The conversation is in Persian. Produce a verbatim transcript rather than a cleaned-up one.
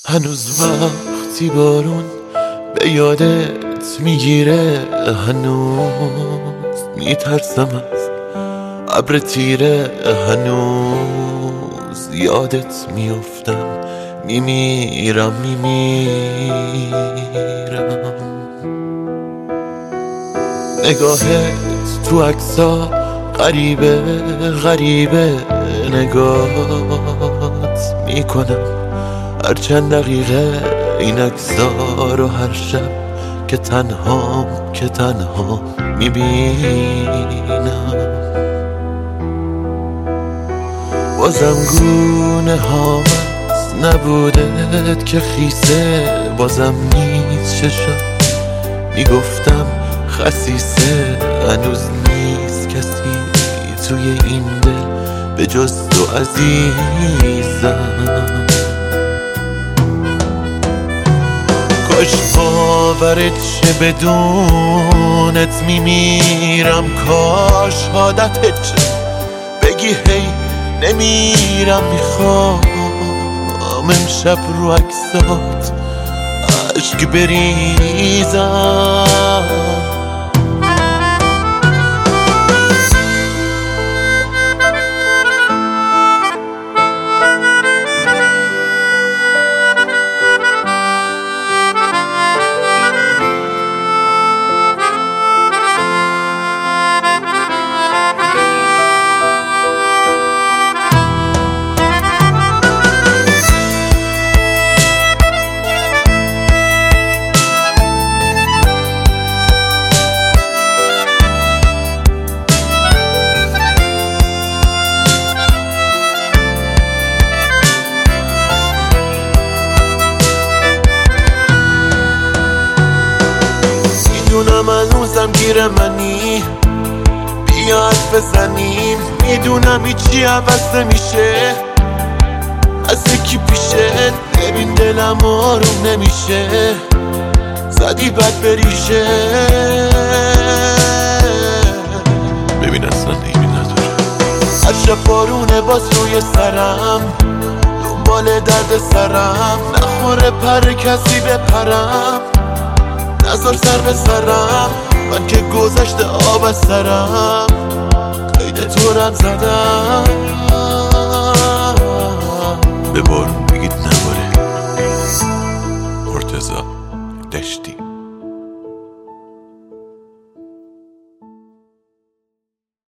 هنوز وقتی بارون به یادت میگیره، هنوز میترسم از ابر تیره، هنوز یادت میفتم، میمیرم میمیرم. نگاهت تو عکسا غریبه غریبه، نگاهت میکنم هر چند دقیقه این عکس‌ها رو، هر شب که تنهام که تنها میبینم. بازم گونه ها نبودت که خیسه، بازم نیست چشم میگفتم خسیسه، هنوز نیست کسی توی این دل به جز تو عزیزم. کاش باورت شه بدونت میمیرم، کاش عادتت شه بگی هی نمیرم. میخوام امشب رو عکسات عشق بریزم. میدونم هنوزم گیر منی، بیا حرف بزنیم. میدونم هیچی عوض نمیشه از یکی پیشه، ببین دلم آروم نمیشه، زدی بد بریشه. ببین اصلا نیمی نداره، هر شب بارونه باز روی سرم، دنبال درد سرم، نخوره پر کسی بپرم، نذار سر به سرم، من که گذشت آب از سرم، قید تورم زدم. به بارون بگید نباره. مرتضی دشتی.